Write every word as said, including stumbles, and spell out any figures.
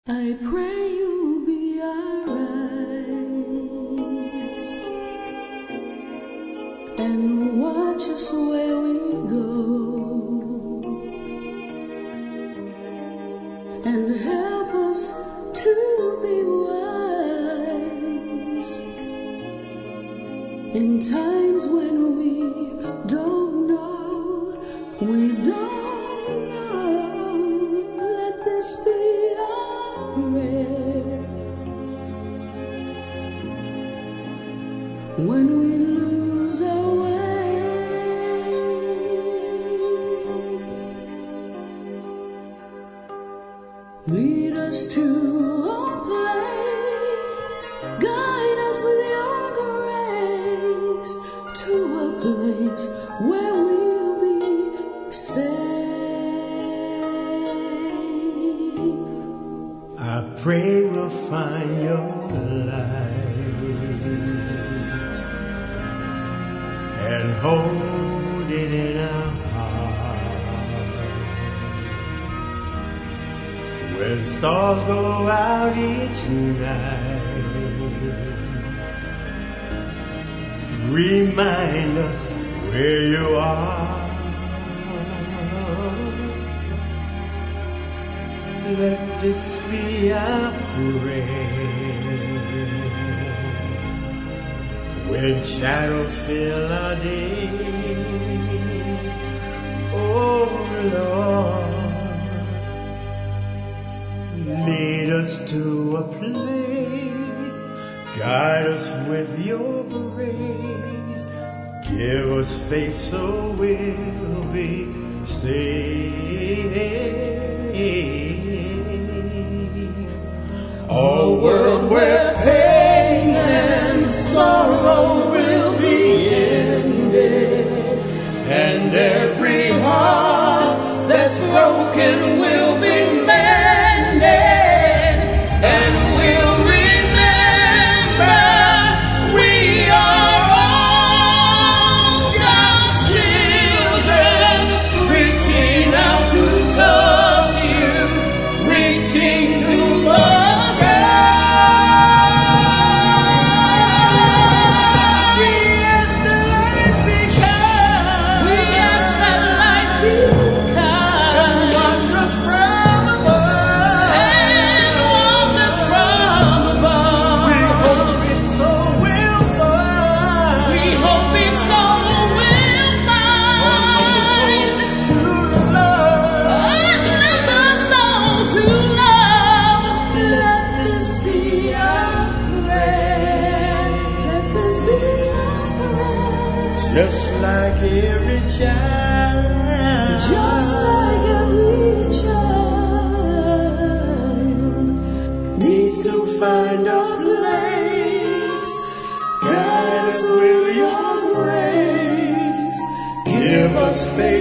I pray you'll be our eyes and watch us where we go, and help us to be wise in times when we don't know, we don't know. Let this be when we lose our way. Lead us to a place, guide us with your grace, to a place where we'll be safe. I pray we'll find your light and hold it in our hearts. When stars go out each night, remind us where you are. Let this be our prayer when shadows fill our day. Oh Lord, lead us to a place, guide us with your grace, give us faith so we'll be saved. A world where pain and sorrow will be ended, and every heart that's broken will be mended, and we'll remember we are all God's children, reaching out to touch you, reaching to love. Just like every child, just like every child needs to find a place, guide us with your grace, give us faith.